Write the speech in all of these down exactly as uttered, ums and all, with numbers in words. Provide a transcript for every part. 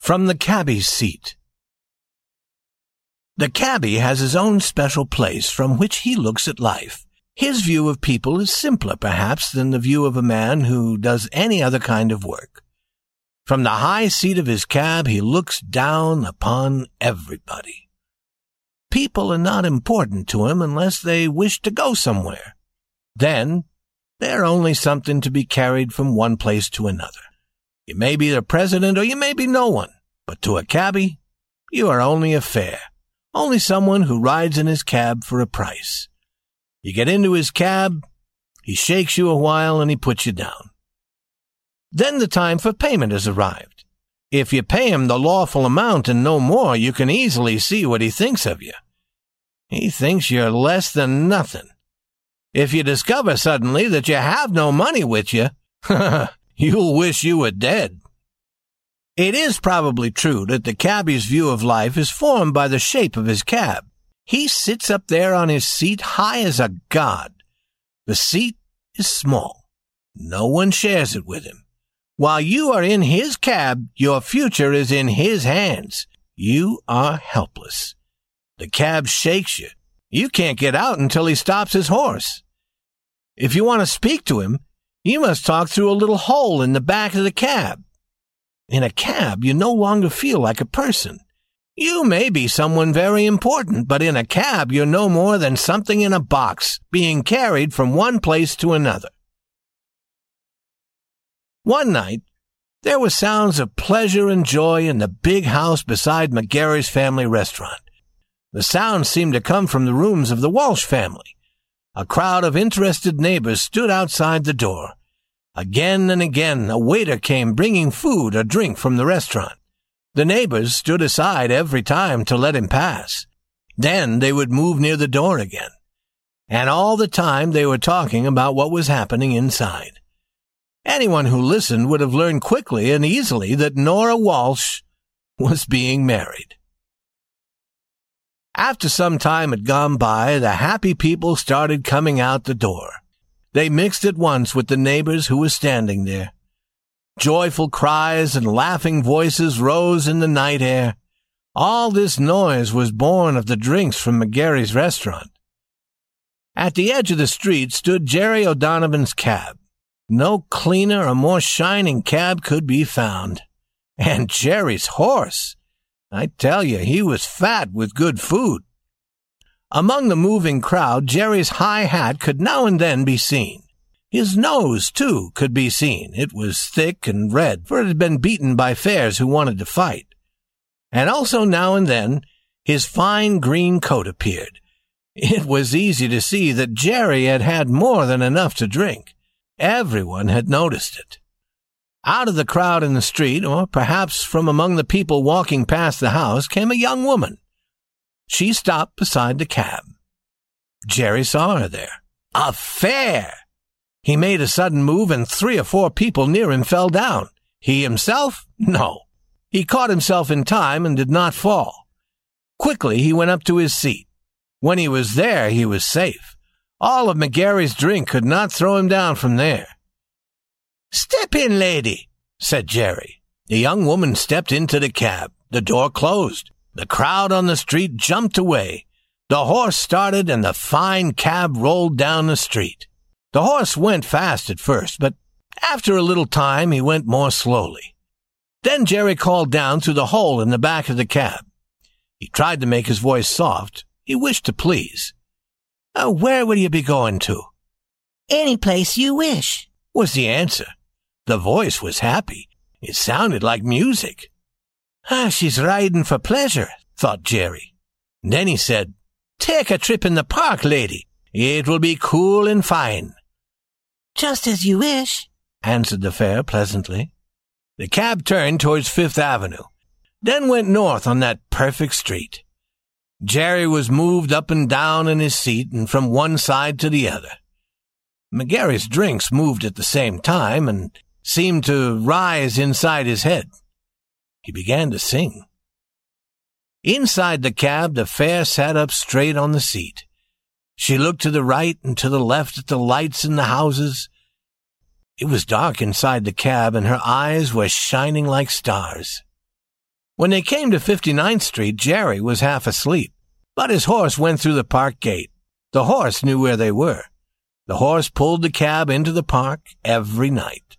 From the Cabbie's Seat. The cabbie has his own special place from which he looks at life. His view of people is simpler, perhaps, than the view of a man who does any other kind of work. From the high seat of his cab, he looks down upon everybody. People are not important to him unless they wish to go somewhere. Then, they're only something to be carried from one place to another. You may be the president or you may be no one, but to a cabbie, you are only a fare, only someone who rides in his cab for a price. You get into his cab, he shakes you a while and he puts you down. Then the time for payment has arrived. If you pay him the lawful amount and no more, you can easily see what he thinks of you. He thinks you're less than nothing. If you discover suddenly that you have no money with you, you'll wish you were dead. It is probably true that the cabbie's view of life is formed by the shape of his cab. He sits up there on his seat high as a god. The seat is small. No one shares it with him. While you are in his cab, your future is in his hands. You are helpless. The cab shakes you. You can't get out until he stops his horse. If you want to speak to him, you must talk through a little hole in the back of the cab. In a cab, you no longer feel like a person. You may be someone very important, but in a cab, you're no more than something in a box, being carried from one place to another. One night, there were sounds of pleasure and joy in the big house beside McGarry's family restaurant. The sounds seemed to come from the rooms of the Walsh family. A crowd of interested neighbors stood outside the door. Again and again, a waiter came bringing food or drink from the restaurant. The neighbors stood aside every time to let him pass. Then they would move near the door again. And all the time they were talking about what was happening inside. Anyone who listened would have learned quickly and easily that Nora Walsh was being married. After some time had gone by, the happy people started coming out the door. They mixed at once with the neighbors who were standing there. Joyful cries and laughing voices rose in the night air. All this noise was born of the drinks from McGarry's restaurant. At the edge of the street stood Jerry O'Donovan's cab. No cleaner or more shining cab could be found. And Jerry's horse! I tell you, he was fat with good food. Among the moving crowd, Jerry's high hat could now and then be seen. His nose, too, could be seen. It was thick and red, for it had been beaten by fares who wanted to fight. And also now and then, his fine green coat appeared. It was easy to see that Jerry had had more than enough to drink. Everyone had noticed it. Out of the crowd in the street, or perhaps from among the people walking past the house, came a young woman. She stopped beside the cab. Jerry saw her there. A fare! He made a sudden move, and three or four people near him fell down. He himself? No. He caught himself in time and did not fall. Quickly he went up to his seat. When he was there, he was safe. All of McGarry's drink could not throw him down from there. "Step in, lady," said Jerry. The young woman stepped into the cab. The door closed. The crowd on the street jumped away. The horse started, and the fine cab rolled down the street. The horse went fast at first, but after a little time he went more slowly. Then Jerry called down through the hole in the back of the cab. He tried to make his voice soft. He wished to please. Uh, where will you be going to? "Any place you wish," was the answer. The voice was happy. It sounded like music. Ah, she's riding for pleasure, thought Jerry. And then he said, "Take a trip in the park, lady. It will be cool and fine." "Just as you wish," answered the fare pleasantly. The cab turned towards Fifth Avenue, then went north on that perfect street. Jerry was moved up and down in his seat and from one side to the other. McGarry's drinks moved at the same time and seemed to rise inside his head. He began to sing. Inside the cab, the fare sat up straight on the seat. She looked to the right and to the left at the lights in the houses. It was dark inside the cab, and her eyes were shining like stars. When they came to fifty-ninth Street, Jerry was half asleep, but his horse went through the park gate. The horse knew where they were. The horse pulled the cab into the park every night.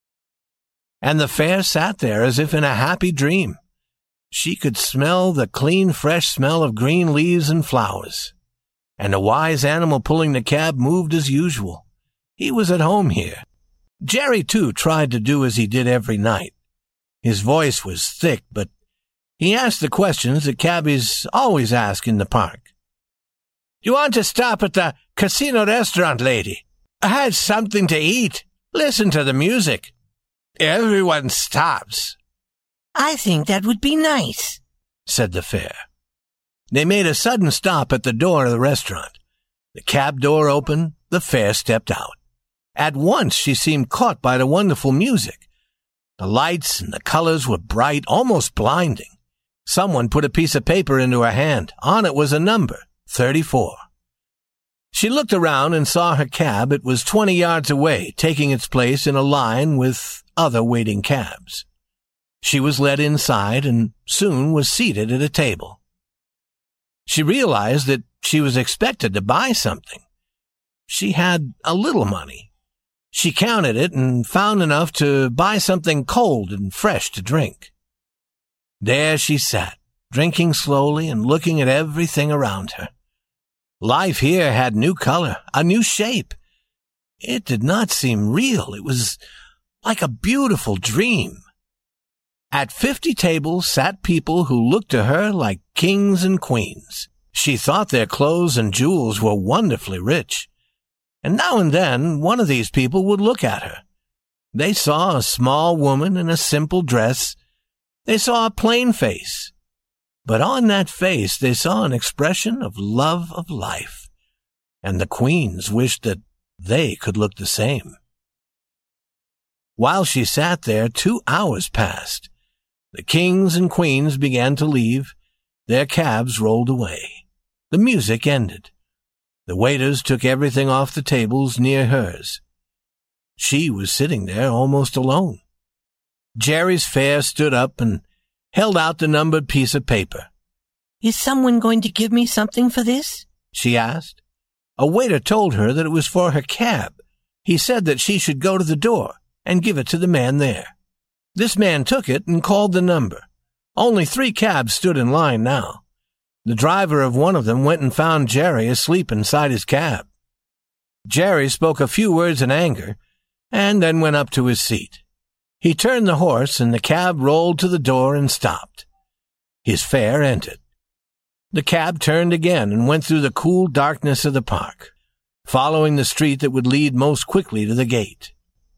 And the fair sat there as if in a happy dream. She could smell the clean, fresh smell of green leaves and flowers. And the wise animal pulling the cab moved as usual. He was at home here. Jerry, too, tried to do as he did every night. His voice was thick, but he asked the questions that cabbies always ask in the park. "Do you want to stop at the casino restaurant, lady? I had something to eat. Listen to the music." Everyone stops. I think that would be nice, said the fare. They made a sudden stop at the door of the restaurant. The cab door opened. The fare stepped out. At once she seemed caught by the wonderful music. The lights and the colors were bright, almost blinding. Someone put a piece of paper into her hand. On it was a number, thirty-four. She looked around and saw her cab. It was twenty yards away, taking its place in a line with other waiting cabs. She was led inside and soon was seated at a table. She realized that she was expected to buy something. She had a little money. She counted it and found enough to buy something cold and fresh to drink. There she sat, drinking slowly and looking at everything around her. Life here had new color, a new shape. It did not seem real. It was like a beautiful dream. At fifty tables sat people who looked to her like kings and queens. She thought their clothes and jewels were wonderfully rich. And now and then one of these people would look at her. They saw a small woman in a simple dress. They saw a plain face. But on that face they saw an expression of love of life. And the queens wished that they could look the same. While she sat there, two hours passed. The kings and queens began to leave. Their cabs rolled away. The music ended. The waiters took everything off the tables near hers. She was sitting there almost alone. Jerry's fare stood up and held out the numbered piece of paper. Is someone going to give me something for this? She asked. A waiter told her that it was for her cab. He said that she should go to the door and give it to the man there. This man took it and called the number. Only three cabs stood in line now. The driver of one of them went and found Jerry asleep inside his cab. Jerry spoke a few words in anger and then went up to his seat. He turned the horse and the cab rolled to the door and stopped. His fare entered. The cab turned again and went through the cool darkness of the park, following the street that would lead most quickly to the gate.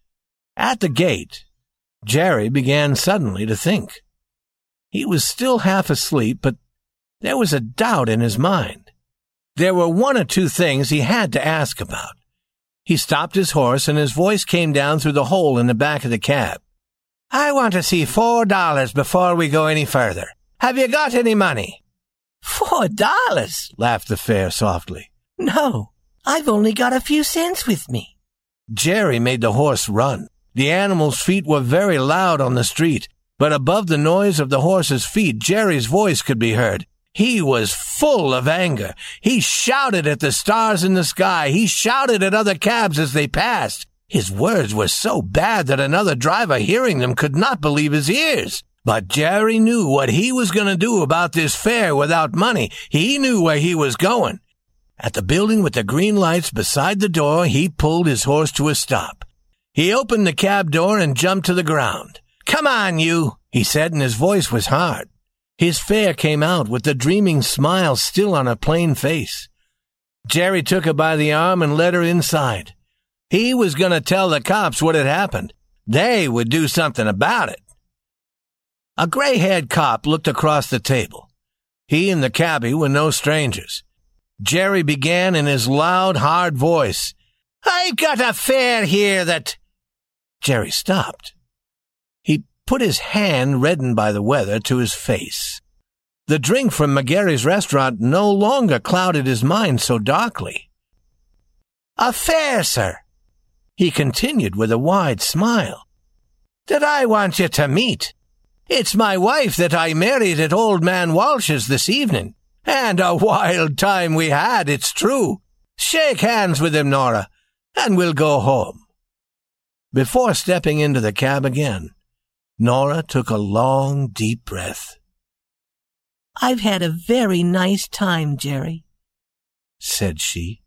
At the gate, Jerry began suddenly to think. He was still half asleep, but there was a doubt in his mind. There were one or two things he had to ask about. He stopped his horse, and his voice came down through the hole in the back of the cab. I want to see four dollars before we go any further. Have you got any money? Four dollars? Laughed the fare softly. No, I've only got a few cents with me. Jerry made the horse run. The animal's feet were very loud on the street, but above the noise of the horse's feet, Jerry's voice could be heard. He was full of anger. He shouted at the stars in the sky. He shouted at other cabs as they passed. His words were so bad that another driver hearing them could not believe his ears. But Jerry knew what he was going to do about this fare without money. He knew where he was going. At the building with the green lights beside the door, he pulled his horse to a stop. He opened the cab door and jumped to the ground. Come on, you, he said, and his voice was hard. His fare came out with the dreaming smile still on her plain face. Jerry took her by the arm and led her inside. He was going to tell the cops what had happened. They would do something about it. A gray-haired cop looked across the table. He and the cabbie were no strangers. Jerry began in his loud, hard voice. I got a fare here that... Jerry stopped. He put his hand, reddened by the weather, to his face. The drink from McGarry's restaurant no longer clouded his mind so darkly. A fare, sir, he continued with a wide smile, that I want you to meet. It's my wife that I married at Old Man Walsh's this evening. And a wild time we had, it's true. Shake hands with him, Nora, and we'll go home." Before stepping into the cab again, Nora took a long, deep breath. "I've had a very nice time, Jerry," said she.